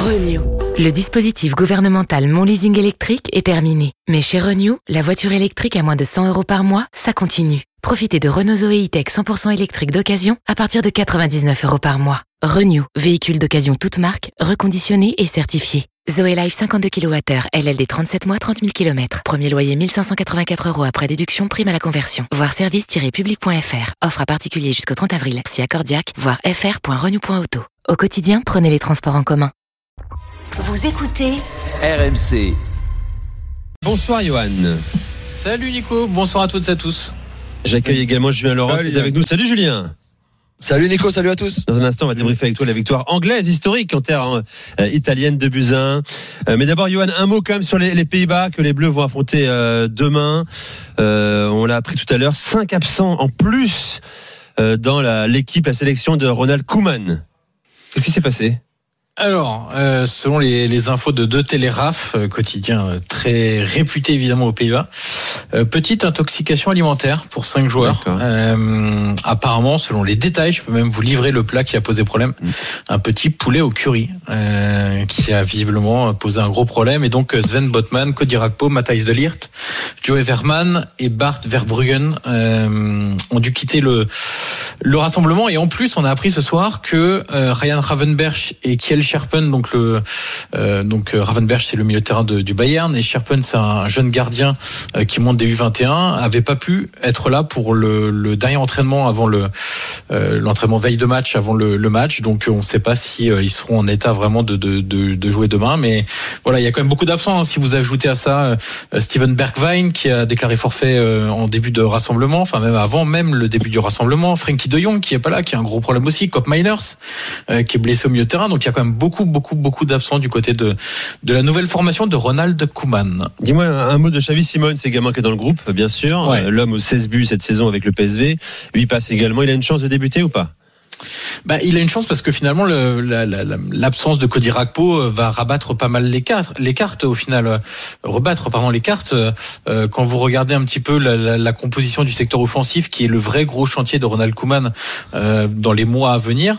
Renew. Le dispositif gouvernemental Mon Leasing électrique est terminé. Mais chez Renew, la voiture électrique à moins de 100 € par mois, ça continue. Profitez de Renault Zoé E-Tech 100% électrique d'occasion à partir de 99 € par mois. Renew, véhicule d'occasion toute marque, reconditionné et certifié. Zoé Life 52 kWh, LLD 37 mois, 30 000 km. Premier loyer 1 584 € après déduction, prime à la conversion. Voir service-public.fr. Offre à particulier jusqu'au 30 avril. Si accordiaque, voir fr.renew.auto. Au quotidien, prenez les transports en commun. Vous écoutez RMC. Bonsoir Johan. Salut Nico, bonsoir à toutes et à tous. J'accueille également Julien Laurent qui est avec nous. Salut Julien. Salut Nico, salut à tous. Dans un instant, on va débriefer avec toi la victoire anglaise historique en terre italienne de Buzyn. Mais d'abord, Johan, un mot quand même sur les Pays-Bas que les Bleus vont affronter demain. On l'a appris tout à l'heure, 5 absents en plus dans la sélection de Ronald Koeman. Qu'est-ce qui s'est passé ? Alors, selon les infos de deux Télégraphes, quotidien très réputé évidemment aux Pays-Bas, petite intoxication alimentaire pour 5 joueurs. Apparemment, selon les détails, je peux même vous livrer le plat qui a posé problème. Un petit poulet au curry qui a visiblement posé un gros problème. Et donc Sven Botman, Cody Rakpo, Matthijs de Ligt, Joey Verman et Bart Verbruggen ont dû quitter le rassemblement. Et en plus, on a appris ce soir que Ryan Gravenberch et Kjell Scherpen, donc Gravenberch c'est le milieu de terrain du Bayern et Scherpen c'est un jeune gardien qui monte des U21, avait pas pu être là pour le dernier entraînement avant l'entraînement veille de match avant le match. Donc on ne sait pas si ils seront en état vraiment de jouer demain. Mais voilà, il y a quand même beaucoup d'absents. Hein. Si vous ajoutez à ça Steven Bergwijn qui a déclaré forfait en début de rassemblement, enfin même avant même le début du rassemblement, Frenkie de Jong qui est pas là, qui a un gros problème aussi, Kopp Meiners qui est blessé au milieu de terrain. Donc il y a quand même beaucoup d'absents du côté de la nouvelle formation de Ronald Koeman. Dis-moi un mot de Xavi Simons, c'est également qui est dans le groupe, bien sûr. Ouais. L'homme aux 16 buts cette saison avec le PSV. Lui passe également. Il a une chance de débuter ou pas ? Il a une chance parce que finalement l'absence de Cody Rakpo va rabattre pas mal les cartes au final, rebattre pardon les cartes. Quand vous regardez un petit peu la composition du secteur offensif qui est le vrai gros chantier de Ronald Koeman dans les mois à venir,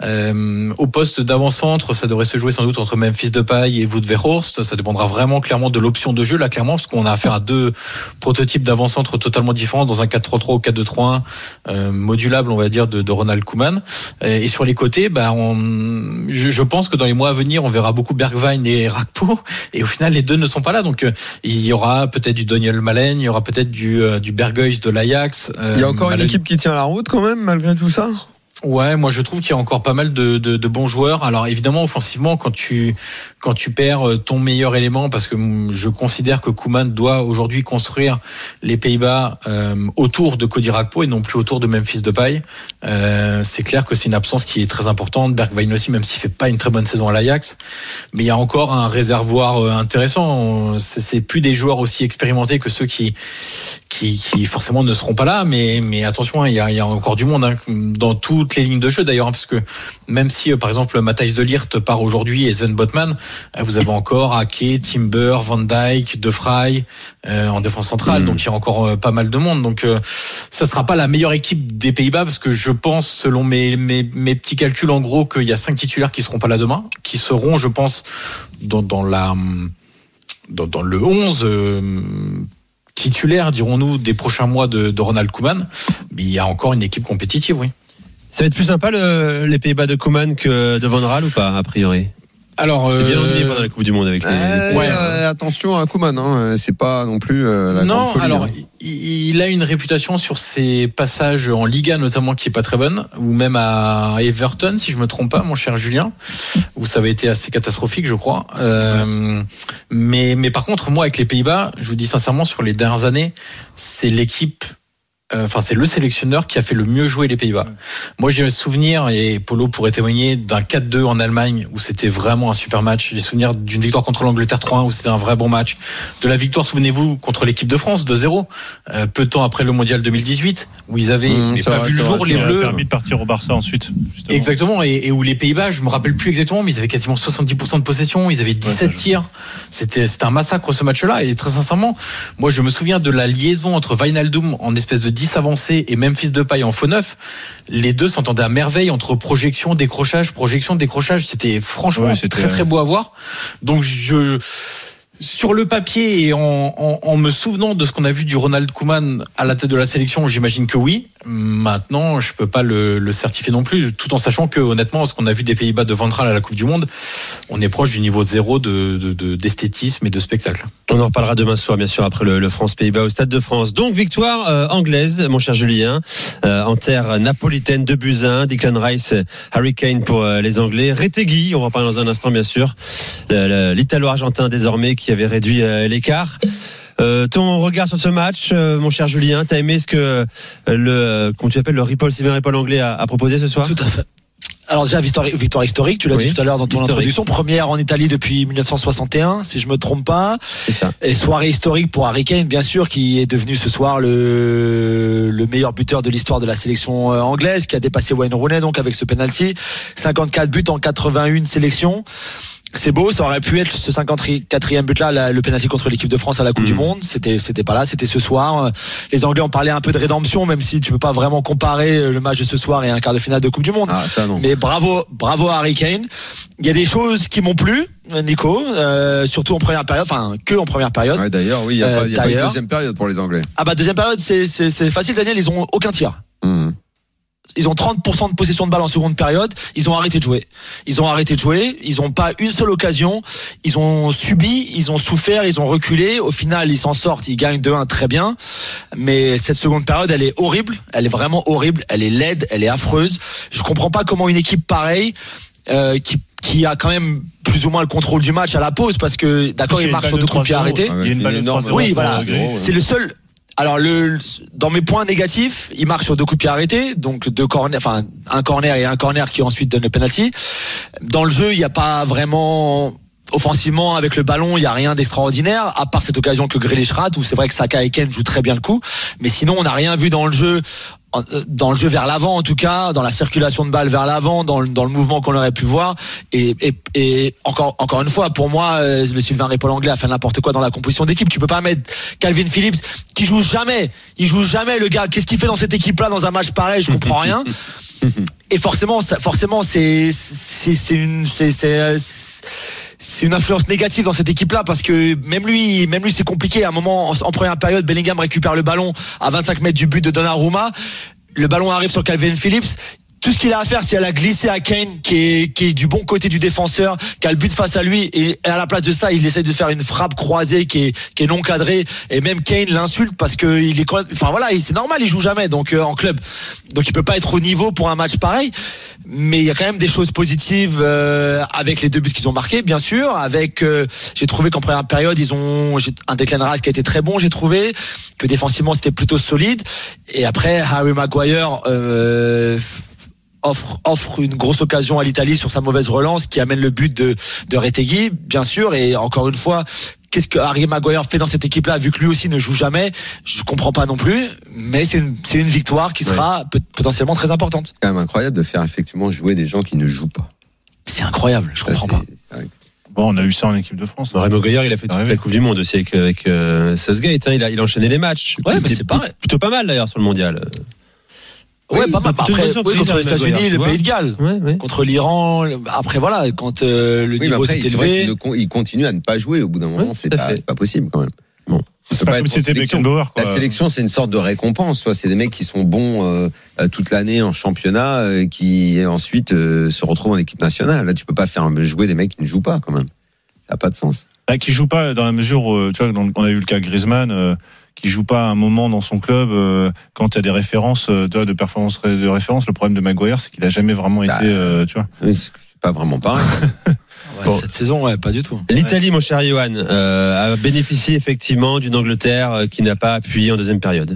au poste d'avant-centre ça devrait se jouer sans doute entre Memphis Depay et Wout Weghorst. Ça dépendra vraiment clairement de l'option de jeu là clairement, parce qu'on a affaire à deux prototypes d'avant-centre totalement différents dans un 4-3-3 ou 4-2-3-1 modulable on va dire de Ronald Koeman. Et sur les côtés, je pense que dans les mois à venir, on verra beaucoup Bergwijn et Rakpo. Et au final, les deux ne sont pas là. Donc, il y aura peut-être du Daniel Malen, il y aura peut-être du Berghuis de l'Ajax. Il y a encore une équipe qui tient la route quand même, malgré tout ça. Ouais, moi je trouve qu'il y a encore pas mal de bons joueurs. Alors évidemment offensivement quand tu perds ton meilleur élément, parce que je considère que Koeman doit aujourd'hui construire les Pays-Bas autour de Cody Rakpo et non plus autour de Memphis Depay. C'est clair que c'est une absence qui est très importante. Bergwijn aussi, même s'il fait pas une très bonne saison à l'Ajax, mais il y a encore un réservoir intéressant. C'est plus des joueurs aussi expérimentés que ceux qui forcément ne seront pas là, mais attention, il y a encore du monde dans toutes les lignes de jeu d'ailleurs, parce que même si par exemple Matthijs de Ligt part aujourd'hui et Sven Botman, vous avez encore Ake, Timber, Van Dijk, De Vrij en défense centrale, donc il y a encore pas mal de monde. Donc ça sera pas la meilleure équipe des Pays-Bas, parce que je pense, selon mes petits calculs en gros, qu'il y a 5 titulaires qui seront pas là demain, qui seront je pense dans le 11 titulaire, dirons-nous, des prochains mois de Ronald Koeman. Mais il y a encore une équipe compétitive, oui. Ça va être plus sympa les Pays-Bas de Koeman que de Van Raal ou pas, a priori ? Alors, c'était bien ennuyé pendant la Coupe du Monde avec les. Attention à Koeman, c'est pas non plus la non, grande folie. Alors, il a une réputation sur ses passages en Liga notamment qui est pas très bonne, ou même à Everton, si je me trompe pas, mon cher Julien, où ça avait été assez catastrophique, je crois. Mais par contre, moi, avec les Pays-Bas, je vous dis sincèrement, sur les dernières années, c'est l'équipe. C'est le sélectionneur qui a fait le mieux jouer les Pays-Bas. Moi, j'ai le souvenir, et Polo pourrait témoigner, d'un 4-2 en Allemagne où c'était vraiment un super match. J'ai souvenir d'une victoire contre l'Angleterre 3-1 où c'était un vrai bon match. De la victoire, souvenez-vous, contre l'équipe de France 2-0, peu de temps après le Mondial 2018, où ils avaient pas vu le jour, les Bleus. Ça a permis de partir au Barça ensuite. Justement. Exactement, et où les Pays-Bas, je me rappelle plus exactement, mais ils avaient quasiment 70% de possession, ils avaient 17 tirs. C'était un massacre ce match-là, et très sincèrement, moi je me souviens de la liaison entre Wijnaldum en espèce de 10 avancés et Memphis Depay en faux neuf, les deux s'entendaient à merveille entre projection, décrochage. C'était franchement très très beau à voir. Donc sur le papier et en me souvenant de ce qu'on a vu du Ronald Koeman à la tête de la sélection, j'imagine que oui. Maintenant, je peux pas le certifier non plus, tout en sachant que honnêtement, ce qu'on a vu des Pays-Bas de Van Gaal à la Coupe du Monde, on est proche du niveau zéro d'esthétisme et de spectacle. On en reparlera demain soir, bien sûr, après le France-Pays-Bas au Stade de France. Donc, victoire anglaise, mon cher Julien, en terre napolitaine, 2-1. Declan Rice, Harry Kane pour les Anglais. Retegui, on va en parler dans un instant, bien sûr, l'Italo-Argentin désormais qui avait réduit l'écart. Ton regard sur ce match, mon cher Julien, t'as aimé ce que le Steven Ripoll anglais a proposé ce soir? Tout à fait. Alors déjà victoire historique, tu l'as dit tout à l'heure dans ton introduction, première en Italie depuis 1961 si je me trompe pas. C'est ça. Et soirée historique pour Harry Kane bien sûr, qui est devenu ce soir le meilleur buteur de l'histoire de la sélection anglaise, qui a dépassé Wayne Rooney donc avec ce penalty, 54 buts en 81 sélections. C'est beau, ça aurait pu être ce 54e but-là, le penalty contre l'équipe de France à la Coupe du Monde. C'était pas là, c'était ce soir. Les Anglais ont parlé un peu de rédemption, même si tu peux pas vraiment comparer le match de ce soir et un quart de finale de Coupe du Monde. Ah, ça, non. Mais bravo à Harry Kane. Il y a des choses qui m'ont plu, Nico, surtout en première période, enfin que en première période. Ouais, d'ailleurs, oui, il y a pas une deuxième période pour les Anglais. Ah bah deuxième période, c'est facile, Daniel, ils ont aucun tir. Ils ont 30% de possession de balle en seconde période. Ils ont arrêté de jouer. Ils ont pas une seule occasion. Ils ont subi, ils ont souffert, ils ont reculé. Au final, ils s'en sortent. Ils gagnent 2-1 très bien. Mais cette seconde période, elle est horrible. Elle est vraiment horrible. Elle est laide. Elle est affreuse. Je comprends pas comment une équipe pareille, qui a quand même plus ou moins le contrôle du match à la pause, parce que d'accord, il marque sur 2 coups de pied arrêtés. Il y a une balle énorme. Oui, voilà. C'est le seul. Alors dans mes points négatifs, il marque sur 2 coups de pied arrêtés, donc un corner qui ensuite donne le penalty. Dans le jeu, il n'y a pas vraiment offensivement avec le ballon, il y a rien d'extraordinaire à part cette occasion que Grealish rate, où c'est vrai que Saka et Kane jouent très bien le coup, mais sinon on n'a rien vu dans le jeu vers l'avant, en tout cas dans la circulation de balle vers l'avant, dans le mouvement qu'on aurait pu voir, et encore une fois, pour moi, le Sylvain Ripoll anglais a fait n'importe quoi dans la composition d'équipe. Tu peux pas mettre Calvin Phillips qui joue jamais le gars. Qu'est-ce qu'il fait dans cette équipe là dans un match pareil? Je comprends rien. Et forcément c'est une influence négative dans cette équipe-là, parce que même lui c'est compliqué. À un moment, en première période, Bellingham récupère le ballon à 25 mètres du but de Donnarumma. Le ballon arrive sur Calvin Phillips. Tout ce qu'il a à faire, c'est à la glisser à Kane, qui est du bon côté du défenseur, qui a le but face à lui, et à la place de ça, il essaie de faire une frappe croisée qui est non cadrée, et même Kane l'insulte parce que il est, enfin voilà, c'est normal, il joue jamais donc en club, donc il peut pas être au niveau pour un match pareil. Mais il y a quand même des choses positives avec les 2 buts qu'ils ont marqués, bien sûr. J'ai trouvé qu'en première période, ils ont un Declan Rice qui a été très bon. J'ai trouvé que défensivement c'était plutôt solide. Et après, Harry Maguire offre une grosse occasion à l'Italie sur sa mauvaise relance, qui amène le but de Retegui, bien sûr. Et encore une fois, qu'est-ce que Harry Maguire fait dans cette équipe-là, vu que lui aussi ne joue jamais? Je comprends pas non plus, mais c'est une victoire qui sera potentiellement très importante. C'est quand même incroyable de faire effectivement jouer des gens qui ne jouent pas. C'est incroyable, je comprends pas. Bon, on a eu ça en équipe de France. Harry Maguire, il a fait toute la Coupe du Monde aussi avec Southgate. Il a enchaîné les matchs. Ouais, mais c'est pareil. Plutôt pas mal d'ailleurs sur le mondial. Ouais, pas mal. Après, contre les États-Unis, le Pays de Galles, contre l'Iran. Après, voilà, quand le niveau s'est élevé, il continue à ne pas jouer. Au bout d'un moment, c'est pas possible quand même. Bon. C'est pas comme si c'était Beckenbauer, quoi. La sélection, c'est une sorte de récompense. C'est des mecs qui sont bons toute l'année en championnat, qui ensuite se retrouvent en équipe nationale. Là, tu peux pas faire jouer des mecs qui ne jouent pas quand même. Ça n'a pas de sens. Qui jouent pas dans la mesure où, tu vois, on a eu le cas Griezmann. Qui joue pas un moment dans son club quand il y a des références de performances de référence. Le problème de Maguire, c'est qu'il a jamais vraiment été, tu vois. Oui, c'est pas vraiment pareil. Cette saison, pas du tout. L'Italie, mon cher Johan, a bénéficié effectivement d'une Angleterre qui n'a pas appuyé en deuxième période.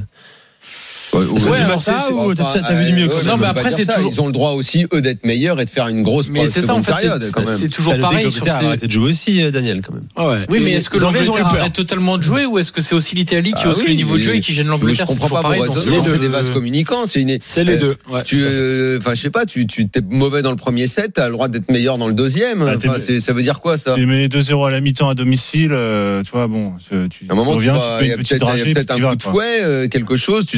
T'as vu du mieux. Non, mais après c'est toujours. Ils ont le droit aussi eux d'être meilleurs et de faire une grosse. Mais c'est ça en fait. C'est toujours pareil sur ces. Arrêté de jouer aussi, Daniel, quand même. Oui, mais est-ce que l'Angleterre arrête totalement de jouer, ou est-ce que c'est aussi l'Italie qui hausse le niveau de jeu et qui gêne l'Angleterre? Je comprends pas vos raisonnements. C'est des vases communicants. C'est les deux. Enfin, je sais pas. Tu t'es mauvais dans le premier set, t'as le droit d'être meilleur dans le deuxième. Enfin, ça veut dire quoi ça? Tu mets 2-0 à la mi-temps à domicile. Tu vois, bon. À un moment, il y a peut-être un coup de fouet, quelque chose. Tu te remets à jouer.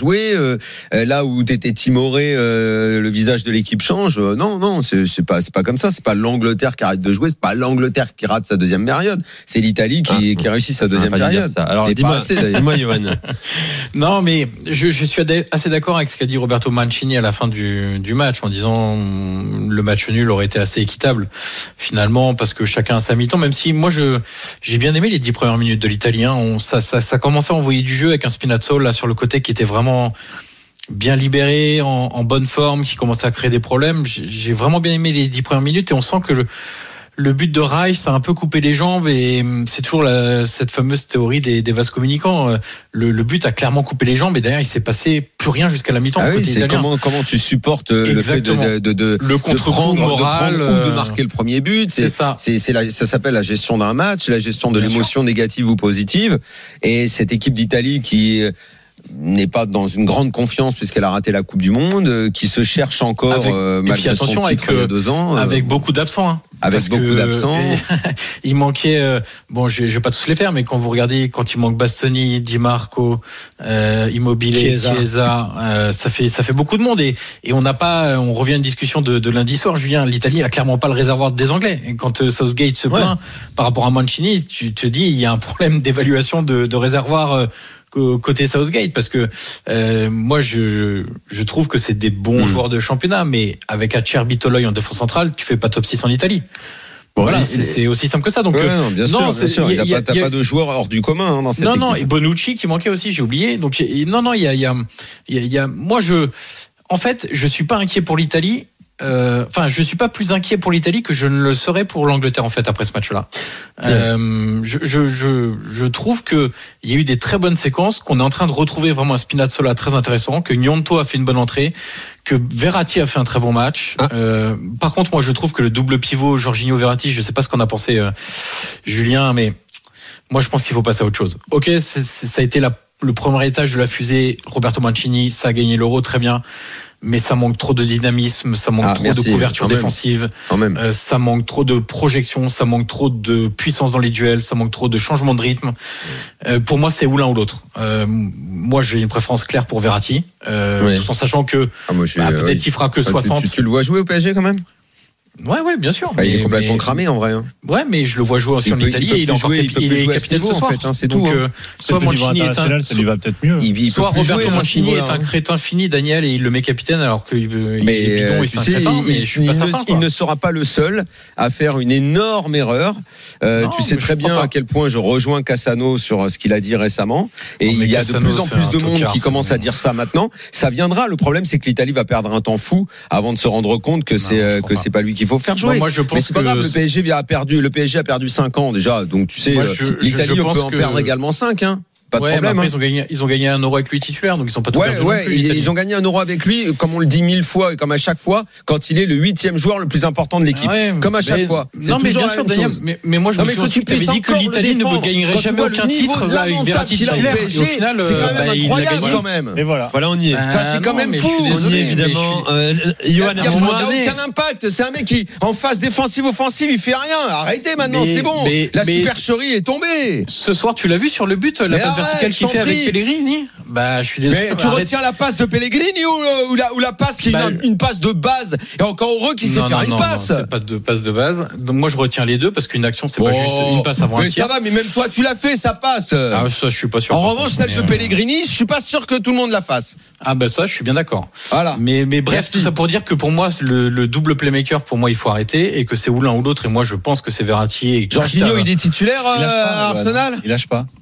jouer. Là où t'étais timoré, le visage de l'équipe change. Non, c'est pas comme ça. C'est pas l'Angleterre qui arrête de jouer. C'est pas l'Angleterre qui rate sa deuxième période. C'est l'Italie qui réussit sa deuxième période. Alors dis-moi, Johan. Non, mais je suis assez d'accord avec ce qu'a dit Roberto Mancini à la fin du match, en disant le match nul aurait été assez équitable finalement, parce que chacun a sa mi-temps. Même si moi j'ai bien aimé les 10 premières minutes de l'Italien. Ça commençait à envoyer du jeu avec un Spinazzola là sur le côté qui était vraiment bien libéré, en bonne forme, qui commençait à créer des problèmes. J'ai vraiment bien aimé les 10 premières minutes, et on sent que le but de Rice a un peu coupé les jambes, et c'est toujours cette fameuse théorie des vases communicants. Le but a clairement coupé les jambes, et derrière il s'est passé plus rien jusqu'à la mi-temps. Ah oui, c'est comment tu supportes le fait le contre-coup moral, de prendre ou de marquer le premier but. C'est ça. Ça s'appelle la gestion d'un match, la gestion de l'émotion négative ou positive. Et cette équipe d'Italie qui n'est pas dans une grande confiance puisqu'elle a raté la Coupe du Monde, qui se cherche encore malgré son titre il y a 2 ans. Avec beaucoup d'absents. Hein. Avec beaucoup d'absents. Il manquait, je vais pas tous les faire, mais quand vous regardez, quand il manque Bastoni, Di Marco, Immobile, Chiesa, ça fait beaucoup de monde, et on revient à une discussion de lundi soir, Julien. L'Italie a clairement pas le réservoir des Anglais. Et quand Southgate se plaint par rapport à Mancini, tu te dis, il y a un problème d'évaluation de réservoir côté Southgate, parce que moi je trouve que c'est des bons joueurs de championnat, mais avec Acerbi, Toloi en défense centrale, tu fais pas top 6 en Italie. Bon, voilà, c'est aussi simple que ça. Donc bien sûr. Il y a pas de joueurs hors du commun dans cette équipe. Non, et Bonucci qui manquait aussi, j'ai oublié. Donc il y a moi en fait, je suis pas inquiet pour l'Italie. Je suis pas plus inquiet pour l'Italie que je ne le serais pour l'Angleterre, en fait, après ce match-là. Je trouve que il y a eu des très bonnes séquences, qu'on est en train de retrouver vraiment un Spinazzola très intéressant, que Gnonto a fait une bonne entrée, que Verratti a fait un très bon match. Par contre, moi, je trouve que le double pivot Jorginho-Verratti, je sais pas ce qu'on a pensé, Julien, mais moi, je pense qu'il faut passer à autre chose. Ok, ça a été le premier étage de la fusée. Roberto Mancini, ça a gagné l'Euro, très bien. Mais ça manque trop de dynamisme, ça manque trop de couverture défensive, ça manque trop de projection, ça manque trop de puissance dans les duels, ça manque trop de changement de rythme. Pour moi, c'est ou l'un ou l'autre. Moi, j'ai une préférence claire pour Verratti, tout en sachant que peut-être qu'il fera que 60. Tu le vois jouer au PSG quand même? Ouais, bien sûr. Il est complètement cramé en vrai. Ouais, mais je le vois jouer aussi en Italie, et il est capitaine ce soir. C'est tout. Soit Mancini est ça lui va peut-être mieux. Soit Roberto Mancini est un crétin fini, Daniel, et il le met capitaine alors qu'il est bidon et c'est un crétin. Mais je suis pas certain. Il ne sera pas le seul à faire une énorme erreur. Tu sais très bien à quel point je rejoins Cassano sur ce qu'il a dit récemment. Et il y a de plus en plus de monde qui commence à dire ça maintenant. Ça viendra. Le problème, c'est que l'Italie va perdre un temps fou avant de se rendre compte que c'est pas lui qu'il faut faire jouer. Moi, je pense c'est pas grave, le PSG a perdu 5 ans déjà, donc tu sais, l'Italie on peut en perdre également 5, hein. Pas de problème. Après, ils ont gagné 1 euro avec lui titulaire, donc ils sont pas tout perdus. Ils ont gagné 1 euro avec lui, comme on le dit 1000 fois, et comme à chaque fois, quand il est le 8e joueur le plus important de l'équipe. Comme à chaque fois. Non, mais bien sûr, Daniel, mais moi, je me souviens aussi que tu avais dit que l'Italie ne gagnerait jamais aucun titre avec Verratti titulaire. Et au final, c'est quand même incroyable quand même. Et voilà, on y est. C'est quand même fou. On y est évidemment. Johan, il n'a aucun impact. C'est un mec qui, en phase défensive, offensive, il fait rien. Arrêtez maintenant, c'est bon. La supercherie est tombée. Ce soir, tu l'as vu sur le but, la passe verticale qu'il fait avec Pellegrini. Je suis désolé. Mais tu retiens la passe de Pellegrini ou la passe qui est une passe de base, et encore heureux qu'il sait faire une passe. Non, c'est pas de passe de base. Donc moi je retiens les deux, parce qu'une action c'est pas juste une passe avant un tir. Ça va, mais même toi tu l'as fait, ça passe. Ça je suis pas sûr. En revanche, celle de Pellegrini, je suis pas sûr que tout le monde la fasse. Ça je suis bien d'accord. Voilà. Mais bref, tout ça pour dire que pour moi le double playmaker, pour moi il faut arrêter, et que c'est ou l'un ou l'autre, et moi je pense que c'est Verratti. Et Jorginho, il est titulaire à Arsenal. Il lâche pas.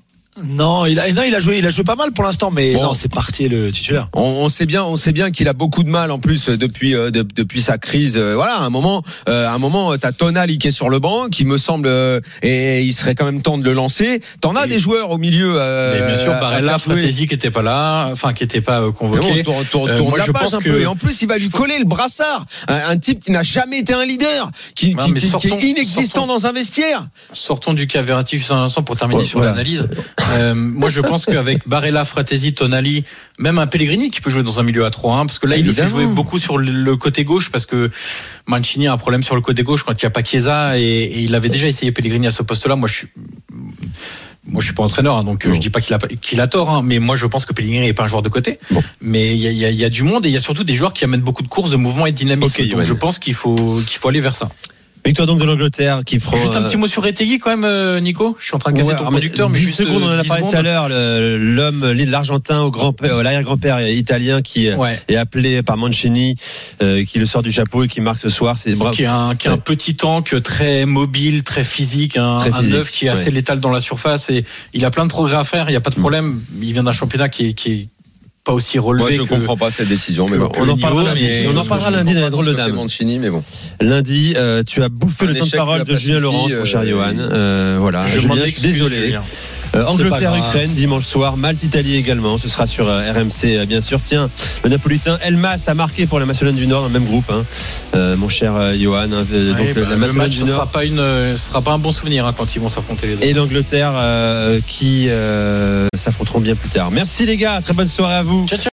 Non, il a joué pas mal pour l'instant, mais non, c'est parti le titulaire. On sait bien qu'il a beaucoup de mal en plus depuis sa crise. Voilà, à un moment, t'as Tonali qui est sur le banc, qui me semble, et il serait quand même temps de le lancer. T'en as des joueurs au milieu. Mais bien sûr, Barella, Fratesi qui était pas là, qui était pas convoqué. Moi, je pense que, et en plus, il va lui coller le brassard. Un type qui n'a jamais été un leader, qui est inexistant dans un vestiaire. Sortons du cas Verratti juste un instant pour terminer sur l'analyse. Moi je pense qu'avec Barella, Fratesi, Tonali, même un Pellegrini qui peut jouer dans un milieu à 3-1, parce que là il le fait jouer beaucoup sur le côté gauche, parce que Mancini a un problème sur le côté gauche quand il n'y a pas Chiesa, et il avait déjà essayé Pellegrini à ce poste-là. Moi moi je suis pas entraîneur, donc je dis pas qu'il a tort, mais moi je pense que Pellegrini est pas un joueur de côté. Bon. Mais il y a du monde et il y a surtout des joueurs qui amènent beaucoup de courses, de mouvements et de dynamisme. Donc je pense qu'il faut aller vers ça. Victoire donc de l'Angleterre qui prend. Juste un petit mot sur Retegui quand même, Nico. Je suis en train de casser ton conducteur, mais 10 juste secondes, on en a parlé tout à l'heure. L'Argentin l'arrière-grand-père italien qui est appelé par Mancini, qui le sort du chapeau et qui marque ce soir. Qui est un petit tank très mobile, très physique, un neuf qui est assez létal dans la surface et il a plein de progrès à faire. Il n'y a pas de problème. Il vient d'un championnat qui est pas aussi relevé. Moi, je comprends pas cette décision, mais bon. On en parlera lundi dans la drôle de dame. Mancini, mais bon. Lundi, tu as bouffé le temps de parole de Julien Laurence, mon cher Johan. Voilà. Je suis désolé. Angleterre-Ukraine dimanche soir, Malte-Italie également, ce sera sur RMC bien sûr. Tiens, le Napolitain Elmas a marqué pour la Macédoine du Nord dans le même groupe, mon cher Johan. Donc la Macédoine du Nord, ce sera pas un bon souvenir quand ils vont s'affronter les deux. Et l'Angleterre qui s'affronteront bien plus tard. Merci les gars, très bonne soirée à vous. Ciao, ciao.